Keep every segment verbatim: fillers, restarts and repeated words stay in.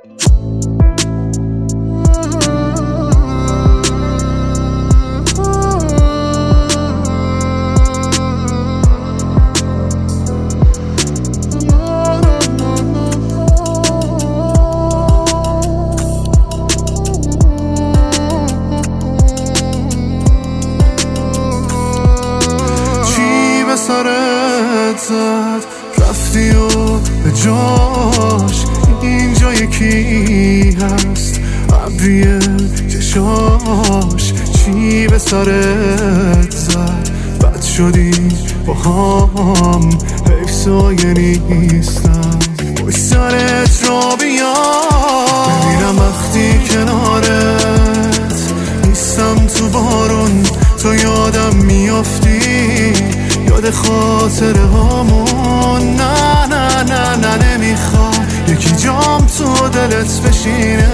سرت زد رفتی و به جاش اینجا یکی هست ابریه چشاش. چی به سرت زد بد شدی با هم حیف سایه نیستم پشت سرت را بیام ببینم وقتی کنارت نیستم تو بارون تو یادم میافتی یاد خاطره هامون. نه نه نه نه نمیخوام یکی جام تو دلت بشینه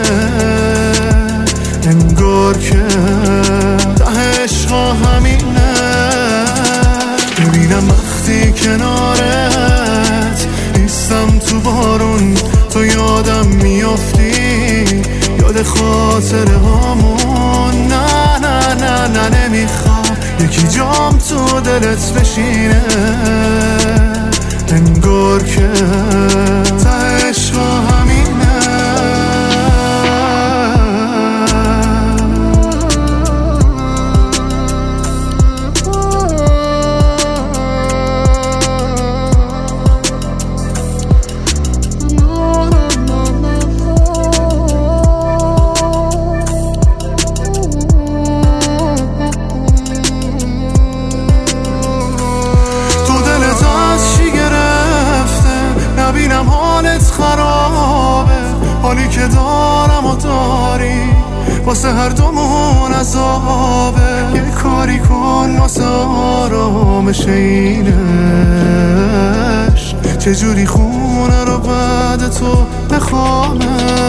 انگار که ته عشقا همینه. ببینم وقتی کنارت نیستم تو بارون تو یادم میافتی یاد خاطره هامون. نه نه نه نه نمیخوام یکی جام تو دلت بشینه انگار که ته عشقا همینه. حالت خرابه حالی که دارم و داری واسه هر دومون عذابه. یه کاری کن واسه آرامش این عشق چجوری خونه رو بعد تو بخوامه.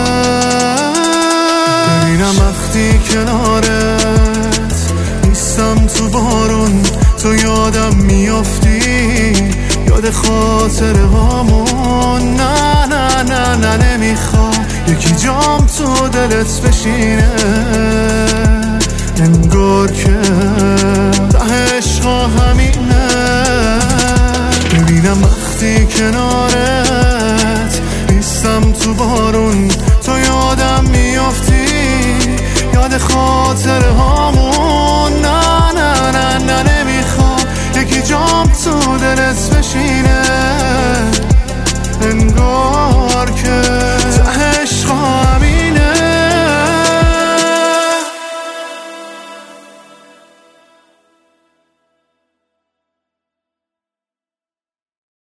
ببینم وقتی کنارت نیستم تو بارون تو یادم میافتی یاد خاطره هامون. نه نه نه نه نمیخوام یکی جام تو دلت بشینه انگار که ته عشقا همینه. ببینم وقتی کنارت نیستم تو بارون تو یادم میافتی یاد خاطره هامون. نه نه نه نه نمیخوام یکی جام تو دلت بشینه